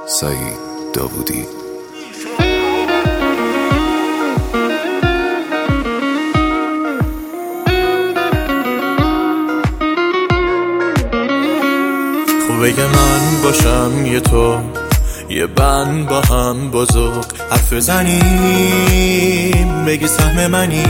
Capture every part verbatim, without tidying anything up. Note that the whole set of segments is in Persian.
سعید داوودی. خوبه که من باشم یه تو، یه بند با هم بزرگ حرف بزنیم، بگی سهم منی.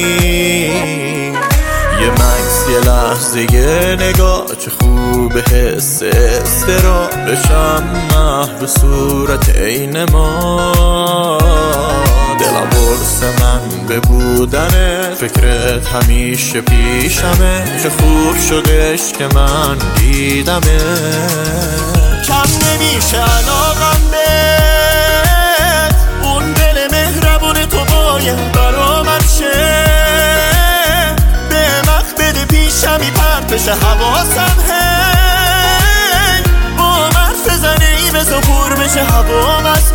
یه مکس، یه لحظه، یه نگاه، چه خوبه حس استرا بشم محو صورت عین ما. دلم برس من به بودنه، فکرت همیشه پیشمه، چه خوب شدش که من دیدمه. کم نمیشه علاقم بهت، اون دل مهربون تو باید برا من شه. به مخ بده پیشمی پرد بشه حواسم، هی با حرف زنه ای بزا پر بشه هوام از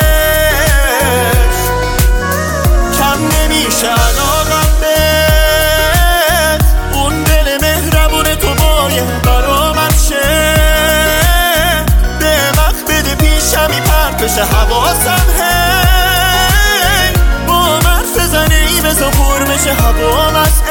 عشق. کم نمیشه علاقم بهت، اون دل مهربون تو باید برا من شه. به مخ بده پیشمی پرد بشه حواسم، هی با حرف زنه ای بزا پر بشه هوام از عشق.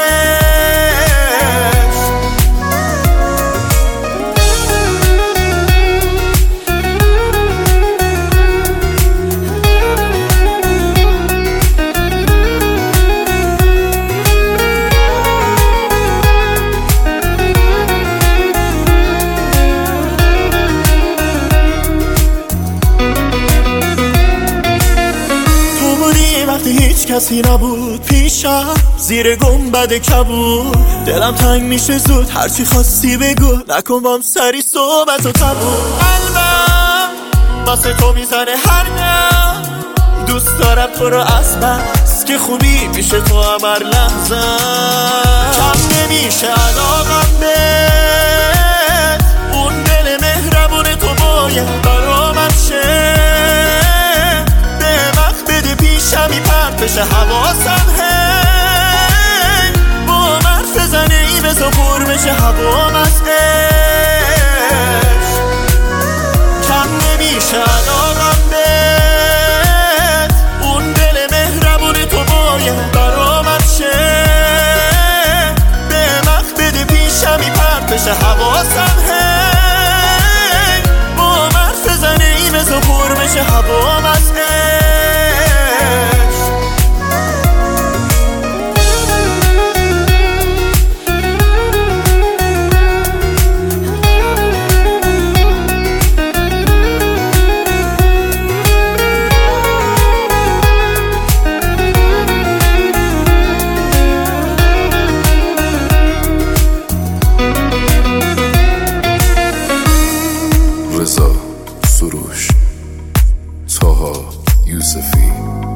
هیچ کسی نبود پیشم، زیر گنبد کبود. دلم تنگ میشه زود، هرچی خواستی بگو، نکن بام سری صحبت و تبود. قلبم واسه تو میزنه هر دم، دوست دارم تو رو از بس که خوبی میشه تو هر لحظه. کم نمیشه علاقم بهت، اون دل مهربون تو باید برا من شه. پیشمی پرد بشه حواسم، هی با حرف زنه ای بزا پر بشه هوام از عشق. کم نمیشه علاقم بهت، اون دل مهربون تو باید برا من شه. به مخ بده پیشمی پرد بشه حواسم، هی با حرف زنه ای بزا پر بشه هوام از عشق. رضا سروش، طاها یوسفی.